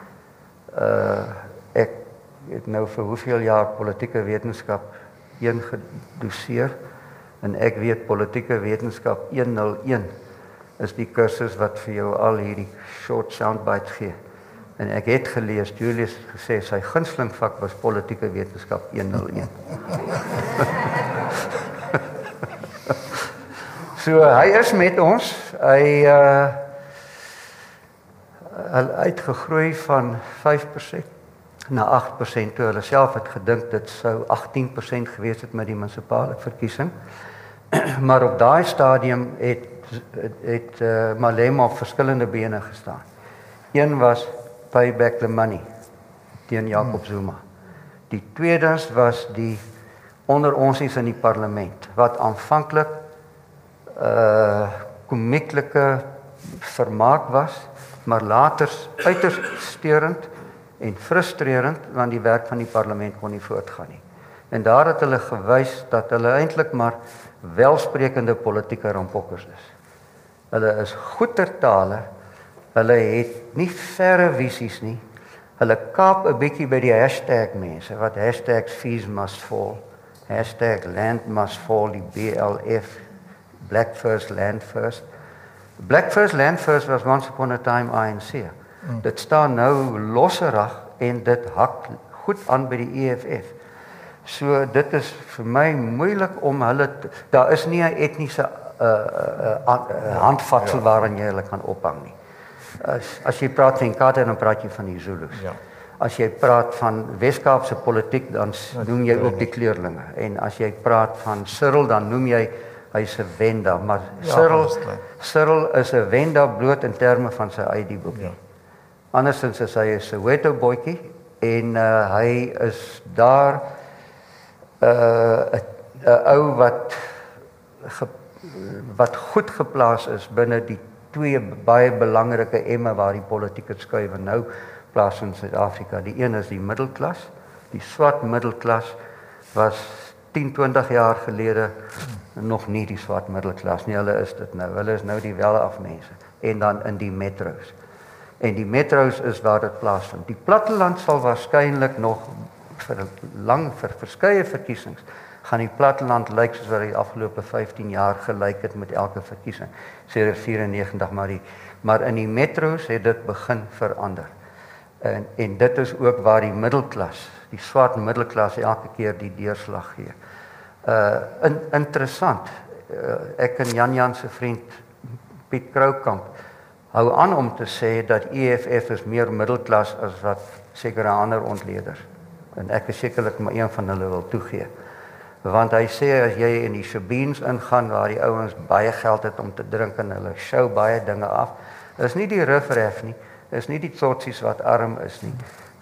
Ek het nou vir hoeveel jaar politieke wetenskap 1 gedoseer en ek weet politieke wetenskap 101 is die kursus wat vir jou al hierdie short soundbites gee. En ek het gelees, Julius het gesê sy gunsteling vak was politieke wetenskap 101. So hy is met ons. Hy het gegroei van 5% na 8% toe hulle self het gedink dit sou 18% gewees het met die munisipale verkiesing. Maar op daai stadium het Malema op verskillende bene gestaan. Een was pay back the money teen Jacob Zuma. Die tweedens was die onder ons in die parlement wat aanvanklik komieklike vermaak was, maar later uiters steurend en frustrerend, want die werk van die parlement kon nie voortgaan nie. En daar het hulle gewys dat hulle eintlik maar welsprekende politieke rampokkers is. Hulle is goed ter tale, hulle het nie verre visies nie, hulle kaap 'n bietjie by die hashtag mense, wat hashtags fees must fall, hashtag land must fall, die BLF, Black First, Land First. Black First, Land First was once upon a time ANC. Dit staan nou losserig en dit hak goed aan by die EFF. So dit is vir my moeilik om hulle, daar is nie 'n etniese handvatsel waaraan jy hulle kan ophang nie. As jy praat van Inkatha, dan praat jy van die Zulus. Ja. As jy praat van Weskaapse politiek, dan noem jy ook die kleurlinge. En as jy praat van Cyril, dan noem jy hy's 'n Wenda, maar Cyril is 'n Wenda bloot in terme van sy ID-boek. Ja. Andersins is hy 'n Soweto boetjie en hy is daar 'n ou wat goed geplaas is binne die twee baie belangrike emme waar die politieke skuiwe nou plaas in Suid-Afrika. Die een is die middelklas. Die swart middelklas was 10-20 jaar gelede nog nie die swart middelklas nie. Hulle is dit nou. Hulle is nou die welaf mense. En dan in die metro's. En die metro's is waar dit plaasvind. Die platteland sal waarskynlik nog vir verskeie verkiesings gaan die platteland lyk soos wat die afgelope 15 jaar gelyk het met elke verkiesing. Sedert 94 maar in die metro's het dit begin verander. En dit is ook waar die middelklas, die swart middelklas elke keer die deurslag gee. Interessant. Ek en Jan se vriend Piet Kroukamp hou aan om te sê dat EFF is meer middelklas as wat sekere ander ontleeders. En ek is sekerlik maar een van hulle wil toegee. Want hy sê as jy in die Shabeens ingaan waar die ouens baie geld het om te drink en hulle show baie dinge af, is nie die riffraff nie, is nie die tsotsies wat arm is nie.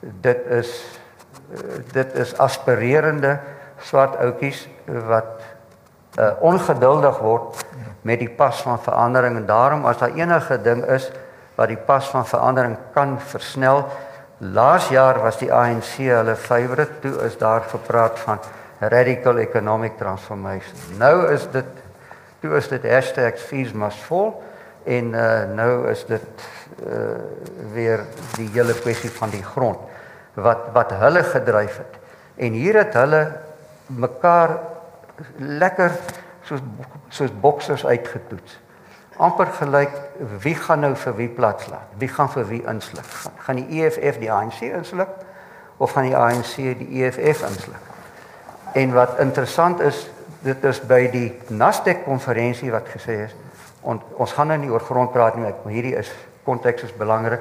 Dit is aspirerende swart ouetjies wat ongeduldig word met die pas van verandering en daarom as daar enige ding is wat die pas van verandering kan versnel. Laas jaar was die ANC hulle favourite, toe is daar gepraat van radical economic transformation. Nou is dit #fees must fall en nou is dit weer die hele kwessie van die grond wat hulle gedryf het. En hier het hulle mekaar lekker soos boksers uitgetoets. Amper gelyk wie gaan nou vir wie platslaat, wie gaan vir wie insluk. Gaan die EFF die ANC insluk of gaan die ANC die EFF insluk? En wat interessant is, dit is by die Nasdaq-konferensie wat gesê is, ons gaan nou nie oor grond praat nie, maar hierdie konteks is belangrik,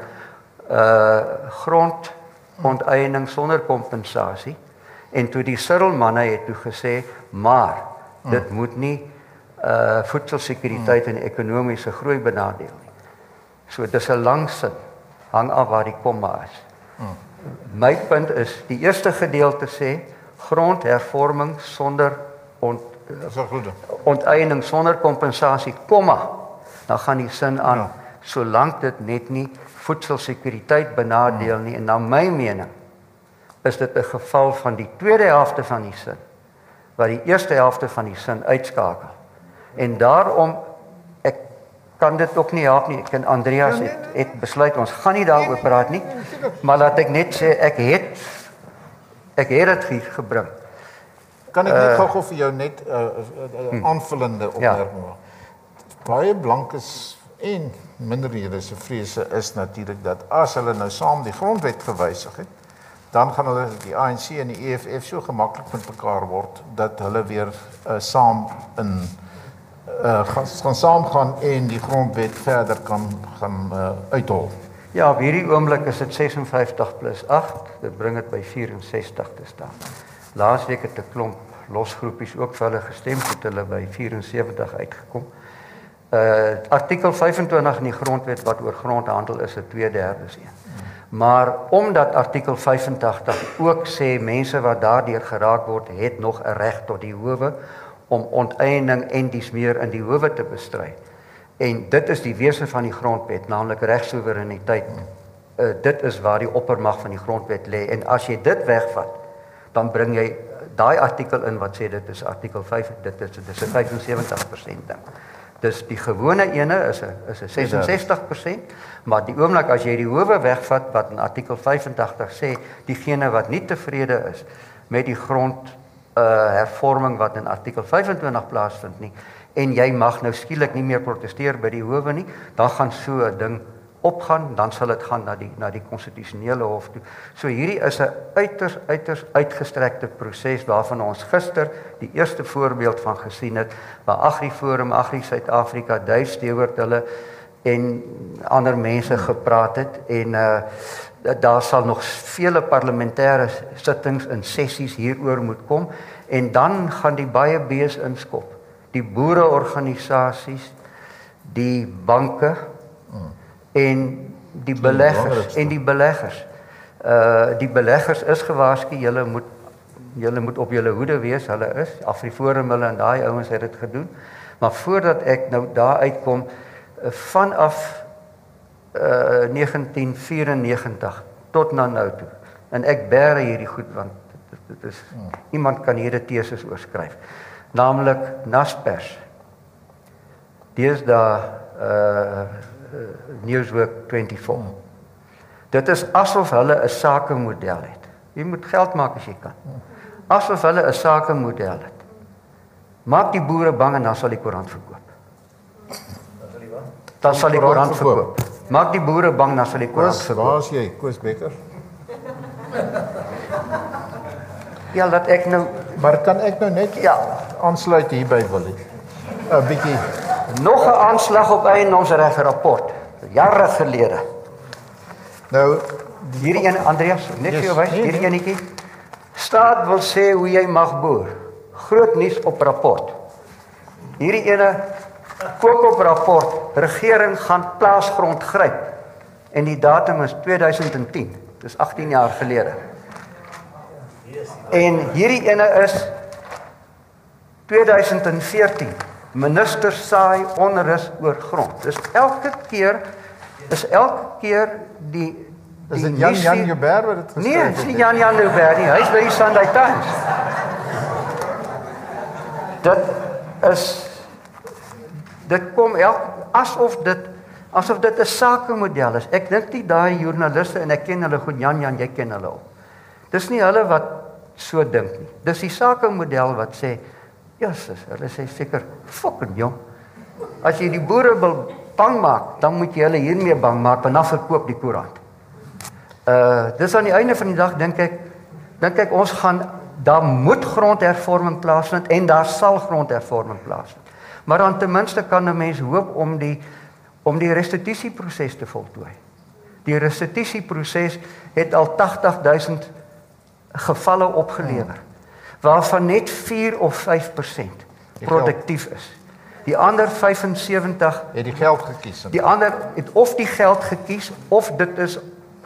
grondonteeneming sonder kompensasie, en toe die Cyril manne het toe gesê, maar dit moet nie voedselsekuriteit en ekonomiese groei benadeel nie. So dis 'n lang sin, hang af waar die komma is. My punt is, die eerste gedeelte sê, grondhervorming sonder onteiening sonder kompensasie, komma, dan gaan die sin aan, solank dit net nie voedselsekuriteit benadeel nie, en na my mening, is dit 'n geval van die tweede helfte van die sin, wat die eerste helfte van die sin uitskakel. En daarom, ek kan dit ook nie help nie, ek en Andreas het besluit, ons gaan nie daaroor praat nie, maar laat ek net sê, ek het dit hier gebring.
Kan ek net gou vir jou net aanvullende opmerking maak? Baie blankes en minderhede se vrese is natuurlik dat as hulle nou saam die grondwet gewysig het, dan gaan hulle die ANC en die EFF so gemaklik met mekaar word dat hulle weer saam gaan saamgaan en die grondwet verder gaan uithol.
Ja, op hierdie oomblik is dit 56 plus 8, dit bring dit by 64 te staan. Laasweek het 'n klomp losgroepies ook vir hulle gestem, het hulle by 74 uitgekom. Artikel 25 in die grondwet wat oor grondhandel is 'n 2/3 een. Maar omdat artikel 85 ook sê mense wat daardeur geraak word, het nog 'n reg tot die howe om onteiening en dies meer in die howe te bestry. En dit is die wese van die grondwet, naamlik regssoewereiniteit. Dit is waar die oppermag van die grondwet lê. En as jy dit wegvat, dan bring jy daai artikel in wat sê dit is artikel 5, dit is 'n 75% ding. Dus die gewone ene is 'n 66%, maar die oomblik as jy die howe wegvat wat in artikel 85 sê, diegene wat nie tevrede is met die grondhervorming wat in artikel 25 plaasvind nie, en jy mag nou skielik nie meer protesteer by die howe nie, dan gaan so 'n ding opgaan, dan sal dit gaan na die konstitusionele hof toe. So hierdie is 'n uiters uitgestrekte proses waarvan ons gister die eerste voorbeeld van gesien het, waar AgriForum, Agri Suid-Afrika, Dave Stewart hulle en ander mense gepraat het, en daar sal nog vele parlementêre sittings en sessies hieroor moet kom, en dan gaan die baie B's inskop, die boereorganisasies, die banke, en die beleggers die beleggers is gewaarsku, julle moet op julle hoede wees, hulle is AfriForum, hulle en daai ouens het dit gedoen, maar voordat ek nou daar uitkom, vanaf 1994 tot nou toe, en ek bære hierdie goed, want dit is, iemand kan hier 'n teses oorskryf, naamlik Naspers, deesdae Newsweek 24. Dit is asof hulle 'n sakemodel het. Jy moet geld maak as jy kan. Asof hulle 'n sakemodel het. Maak die boere bang en dan sal die koerant verkoop. Dan sal die koerant verkoop. Maak die boere bang, dan sal die koerant verkoop.
Waar is jy, Koos Bekker?
Ja, laat ek nou...
Maar kan ek nou net aansluit hierby, Willie? 'n bietjie.
Nog 'n aanslag op eiendomsreg rapport, jare gelede. Nou, hierdie een, Andreas, net vir jou wys, hierdie enetjie. Staat wil sê hoe jy mag boer. Groot nuus op rapport. Hierdie ene koop op rapport, regering gaan plaasgrond gryp. En die datum is 2010, dis 18 jaar gelede. En hierdie ene is 2014. Minister saai onrus oor grond. Dis elke keer die
is dit Jan Joubert wat dit geskryf het?
Nee, dis nie Jan Joubert nie. Hy's by die Sunday Times. dit kom asof dit 'n sakemodel is. Ek dink nie daai joernaliste, en ek ken hulle goed, Jan, jy ken hulle ook. Dis nie hulle wat so dink nie. Dis die sakemodel wat sê, Jesus, hulle sê seker, fucking jong. As jy die boere wil bang maak, dan moet jy hulle hiermee bang maak, want dan verkoop die koerant. Dis aan die einde van die dag, dink ek ons daar moet grondhervorming plaasvind, en daar sal grondhervorming plaasvind. Maar dan ten minste kan 'n mens hoop om die restitusieproses te voltooi. Die restitusieproses het al 80.000 gevalle opgelewer, waarvan net 4 of 5% produktief is. Die ander 75
het die geld gekies.
Die ander het of die geld gekies, of dit is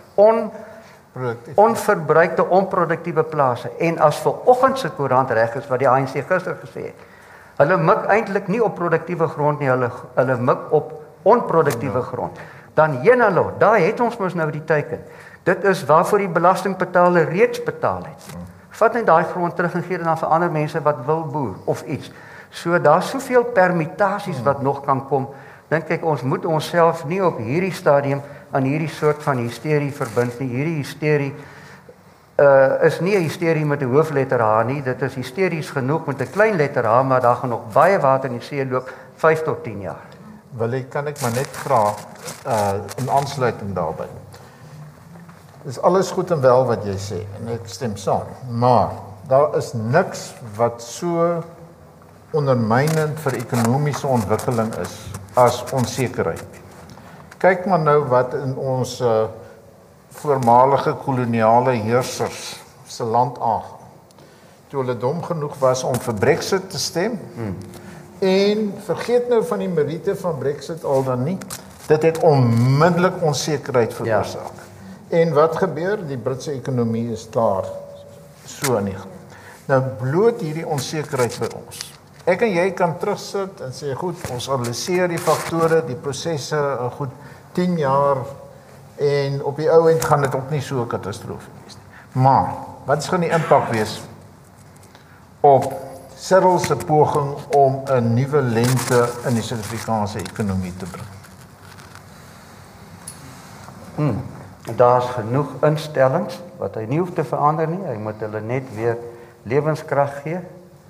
onverbruikte, onproduktiewe plase. En as vanoggend se koerant reg is wat die ANC gister gesê het, hulle mik eintlik nie op produktiewe grond nie, hulle mik op onproduktiewe grond. Dan jenalo, daar het ons mos nou die teiken. Dit is waarvoor die belastingbetaler reeds betaal het. Vat net daai grond terug en gee dit dan vir ander mense wat wil boer of iets. So daar's soveel permutasies wat nog kan kom. Dink ek ons moet onsself nie op hierdie stadium aan hierdie soort van hysterie verbind nie. Hierdie hysterie is nie 'n hysterie met 'n hoofletter H nie. Dit is hysteries genoeg met 'n klein letter H, maar daar gaan nog baie water in die see loop 5 tot 10 jaar.
Kan ek maar net vra in aansluiting daarbey. Dis alles goed en wel wat jy sê en ek stem saam, maar daar is niks wat so ondermynend vir ekonomiese ontwikkeling is as onsekerheid. Kyk maar nou wat in ons voormalige koloniale heersers se land aangaan. Toe hulle dom genoeg was om vir Brexit te stem, en vergeet nou van die meriete van Brexit al dan nie, dit het onmiddellik onsekerheid veroorsaak. En wat gebeur? Die Britse ekonomie is klaar so in die gang. Nou bloot hierdie onsekerheid by ons. Ek en jy kan terugsit en sê, goed, ons analyseer die faktore, die prosesse, goed, 10 jaar, en op die ou end gaan dit ook nie so 'n katastrofe wees nie. Maar, wat gaan die impak wees op Cyril se poging om 'n nuwe lente in die Suid-Afrikaanse ekonomie te bring?
Daar's genoeg instellings wat hy nie hoef te verander nie. Hy moet hulle net weer lewenskrag gee.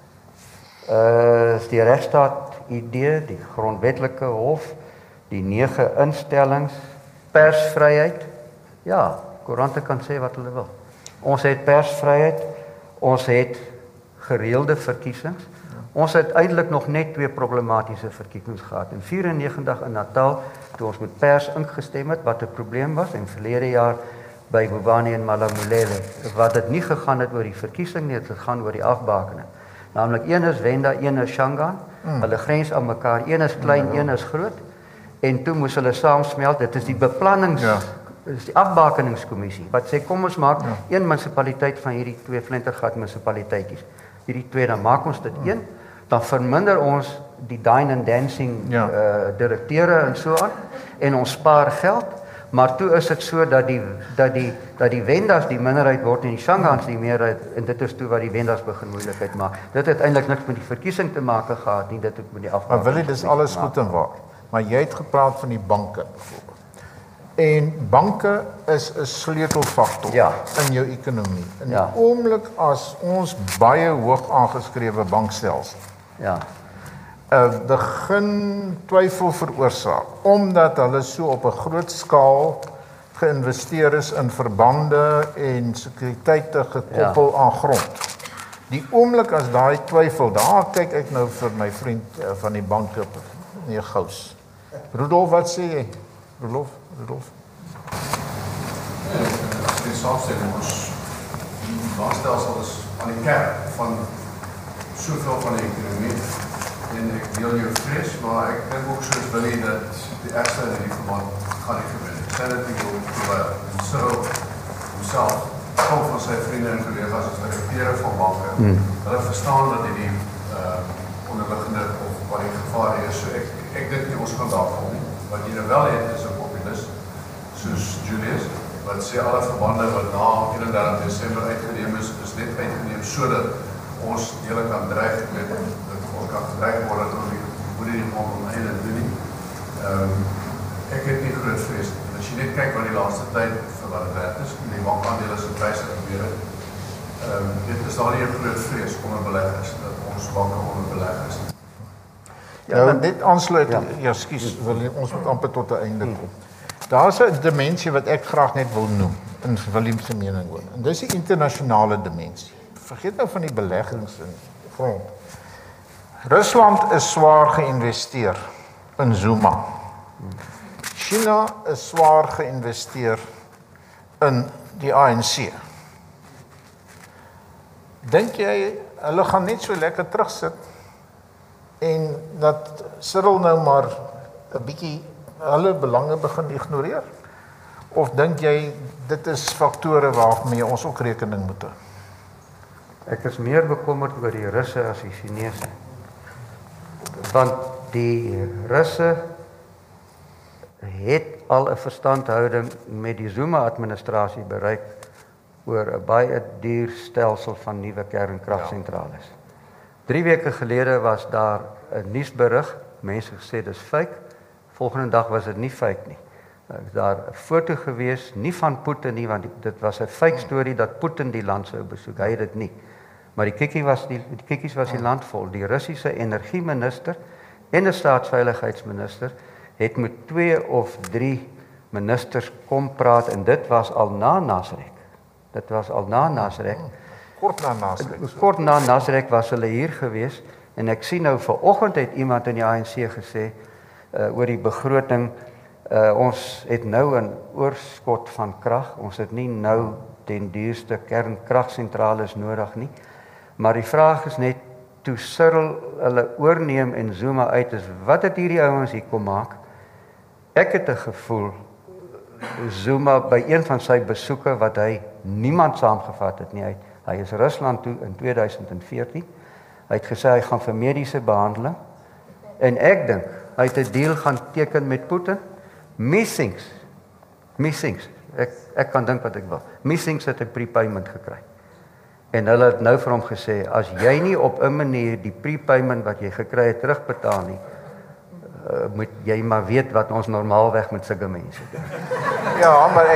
Is die regstaat idee, die grondwetlike hof, die 9 instellings, persvryheid. Ja, koerante kan sê wat hulle wil. Ons het persvryheid, ons het gereelde verkiesings. Ons het eintlik nog net 2 problematiese verkiesings gehad. In 94 in Natal, toe ons met pers ingestem het, wat 'n probleem was, en verlede jaar by Bobani en Malamulele, wat dit nie gegaan het oor die verkiesing nie, dit gaan oor die afbakening. Naamlik een is Venda, een is Shangaan. Hulle grens aan mekaar, een is klein, een is groot. En toe moes hulle saamsmelt. Dit is die beplannings, dis die afbakeningskommissie wat sê kom ons maak een munisipaliteit van hierdie 2 flintergat munisipaliteitjies. Hierdie 2, dan maak ons dit 1, dan verminder ons die dine and dancing direkteure en so aan, en ons spaar geld. Maar toe is dit so dat die Wendas die minderheid word en die Shangaans die meerderheid, en dit is toe wat die Wendas begin moeilikheid maak. Dit het eintlik niks met die verkiesing te maak gehad nie, dit het met die afbakening.
Maar Willie, dis alles goed en waar. Maar jy het gepraat van die banke byvoorbeeld. En banke is 'n sleutelfaktor in jou ekonomie. In die oomblik as ons baie hoog aangeskrewe bankstelsel begin twyfel veroorsaak, omdat hulle so op 'n groot skaal geïnvesteer is in verbande en sekuriteite gekoppel aan grond. Die oomblik as daai twyfel, daar kyk ek nou vir my vriend van die banke, meneer Gous. Rudolf, wat sê jy? Rudolf?
Die saamstelling ons die bankstelsel is aan die kern van soveel van die ekonomie. En ek deel jou vrees, maar ek dink ook soos Willie dat die ergste in die verband gaan nie gebeur. Sê dit nie ook terwyl en Cyril homself, kom van sy vriende en collega's as direkteure van banke. Hulle verstaan dat die onderliggende of wat die gevaar is. So ek dink nie ons gaan daarvan nie. Wat jy nou wel het is 'n populist soos Julius, wat sê alle verbande wat na 31 Desember uitgeneem is net uitgeneem sodat ons dele kan dreig met ons kan gedreig word dat ons moet die grond om einde doen nie. Ek het nie groot vrees nie. As jy net kyk wat die laaste tyd vir wat het werd is, die bankaandele se pryse gebeur het, dit is daar nie 'n groot vrees onder beleggers, dat ons banke onder beleggers nie.
Ja, dit aansluit, ja, skus, ons moet amper tot 'n einde kom. Daar's 'n dimensie wat ek graag net wil noem, in Willem se mening ook. En dis die internasionale dimensie. Vergeet nou van die beleggings in grond. Rusland is swaar geïnvesteer in Zuma. China is swaar geïnvesteer in die ANC. Dink jy hulle gaan net so lekker terugsit en dat Cyril nou maar 'n bietjie hulle belange begin ignoreer? Of dink jy dit is faktore waarmee ons ook rekening moet hou?
Ek is meer bekommerd oor die Russe as die Chinese. Want die Russe het al 'n verstandhouding met die Zuma-administrasie bereik oor 'n baie duur stelsel van nuwe kernkragsentrales. 3 weke gelede was daar 'n nuusberig, mense gesê dis fake. Volgende dag was dit nie fake nie. Daar 'n foto gewees, nie van Putin nie, want dit was 'n fake storie dat Putin die land sou besoek. Hy het dit nie. Maar die kikkies was die land vol. Die Russiese energieminister en 'n staatsveiligheidsminister het met 2 of 3 ministers kom praat en dit was al na Nasrek. Dit was al na Nasrek.
Kort na Nasrek.
Kort na Nasrek was hulle hier gewees en ek sien nou vanoggend het iemand in die ANC gesê oor die begroting, ons het nou 'n oorskot van krag. Ons het nie nou den duurste kernkragsentrales nodig nie. Maar die vraag is net toe Cyril hulle oorneem en Zuma uit is, wat het hierdie ouens hier kom maak? Ek het 'n gevoel Zuma by een van sy besoeke wat hy niemand saamgevat het nie. Hy is Rusland toe in 2014. Hy het gesê hy gaan vir mediese behandeling. En ek dink hy het 'n deal gaan teken met Putin. Missings. Ek kan dink wat ek wil. Missings het 'n prepayment gekry. En hulle het nou vir hom gesê, as jy nie op 'n manier die prepayment wat jy gekry het terugbetaal nie, moet jy maar weet wat ons normaalweg met sulke mense doen.
Ja, maar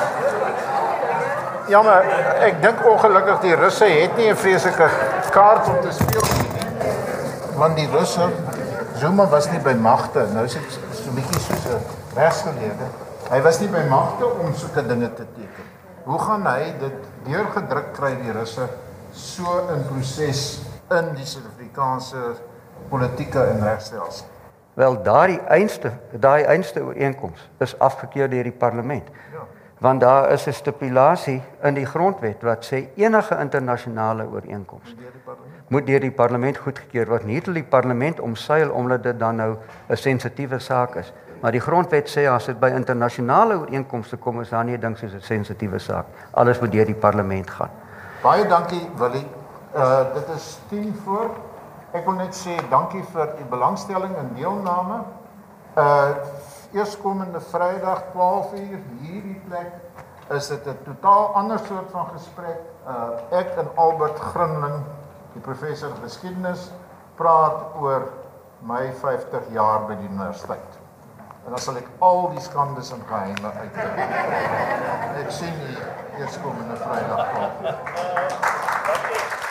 ek dink ongelukkig die Russe het nie 'n vreeslike kaart om te speel nie. Want die Russe, Zuma was nie by magte. Nou is dit so 'n bietjie soos 'n regsgeleerde. Hy was nie by magte om sulke dinge te teken. Hoe gaan hy dit deurgedruk kry die Russe so in proses in die Suid-Afrikaanse politieke en regstelsel?
Wel, daai einste ooreenkoms is afgekeur deur die parlement.
Ja.
Want daar is 'n stipulasie in die grondwet wat sê enige internasionale ooreenkoms moet deur die parlement goedgekeur word. Nie tot die parlement omseil omdat dit dan nou 'n sensitiewe saak is. Maar die grondwet sê as dit by internasionale ooreenkomste kom, is daar nie 'n ding soos 'n sensitiewe saak. Alles moet deur die parlement gaan.
Baie dankie, Willie. Dit is 10 voor. Ek wil net sê dankie vir u belangstelling en deelname. Eerskomende Vrydag 12:00 hierdie plek is dit 'n totaal ander soort van gesprek. Ek en Albert Grinling, die professor geskiedenis, praat oor my 50 jaar by die universiteit. En dan sal ek al die skandes en geheime uitlig. Ek sien u eerskomende Vrydag 12:00.